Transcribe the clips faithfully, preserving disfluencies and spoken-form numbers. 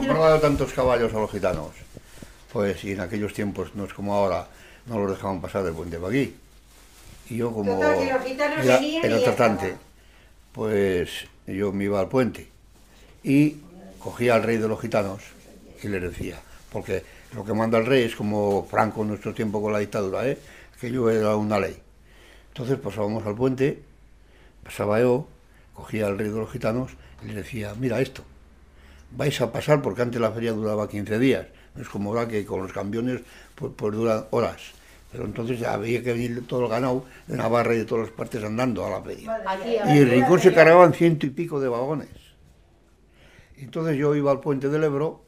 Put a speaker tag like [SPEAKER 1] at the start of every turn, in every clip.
[SPEAKER 1] compraba tantos caballos a los gitanos. Pues, y en aquellos tiempos, no es como ahora, no los dejaban pasar del puente para aquí. Y yo como
[SPEAKER 2] Total, que los gitanos
[SPEAKER 1] era,
[SPEAKER 2] venían
[SPEAKER 1] era
[SPEAKER 2] y ya
[SPEAKER 1] tratante,
[SPEAKER 2] estaba.
[SPEAKER 1] pues yo me iba al puente y cogía al rey de los gitanos y le decía, porque lo que manda el rey es como Franco en nuestro tiempo con la dictadura, ¿eh? Que yo era una ley. Entonces pasábamos al puente, pasaba yo, cogía al rey de los gitanos y le decía, mira esto, vais a pasar porque antes la feria duraba quince días, no es como ahora que con los camiones pues, pues duran horas. Pero entonces había que venir todo el ganado de Navarra y de todas las partes andando a la feria.
[SPEAKER 2] Aquí,
[SPEAKER 1] Y en Rincón se cargaban ciento y pico de vagones. Entonces yo iba al puente del Ebro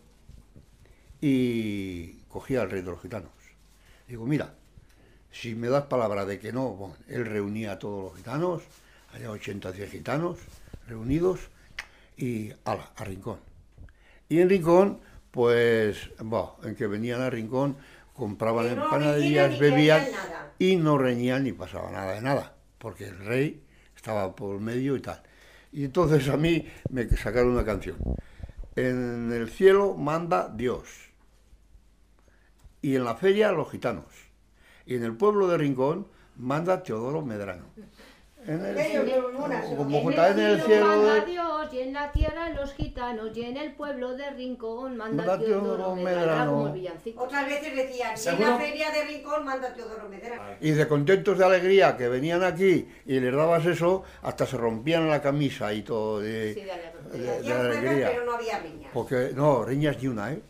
[SPEAKER 1] y cogía al rey de los gitanos. Digo, mira, si me das palabra de que no, bueno, él reunía a todos los gitanos, había ochenta, cien gitanos reunidos, y ala, a Rincón. Y en Rincón, pues, bueno, en que venían a Rincón, compraban
[SPEAKER 2] Que no
[SPEAKER 1] empanadillas,
[SPEAKER 2] ni
[SPEAKER 1] bebían
[SPEAKER 2] querían nada.
[SPEAKER 1] y no reñían ni pasaba nada de nada, porque el rey estaba por medio y tal. Y entonces a mí me sacaron una canción. En el cielo manda Dios, y en la feria los gitanos, y en el pueblo de Rincón manda Teodoro Medrano. En el cielo, como
[SPEAKER 3] En
[SPEAKER 1] está en el
[SPEAKER 3] el cielo
[SPEAKER 1] cielo
[SPEAKER 3] manda
[SPEAKER 1] de...
[SPEAKER 3] Dios, y en la tierra los gitanos, y en el pueblo de Rincón manda
[SPEAKER 1] Manda
[SPEAKER 3] Teodoro
[SPEAKER 1] Teodoro
[SPEAKER 3] Medrano.
[SPEAKER 1] Medrano.
[SPEAKER 3] Como el villancico.
[SPEAKER 2] Otras veces decían, si en
[SPEAKER 4] ¿Seguro?
[SPEAKER 2] la feria de Rincón manda Teodoro Medrano.
[SPEAKER 1] Y de contentos de alegría que venían aquí y les dabas eso, hasta se rompían la camisa y todo de,
[SPEAKER 3] Sí, de alegría.
[SPEAKER 1] de- de
[SPEAKER 2] Hacían juegos,
[SPEAKER 1] alegría.
[SPEAKER 2] pero no había riñas.
[SPEAKER 1] Porque, no, riñas ni una, ¿eh?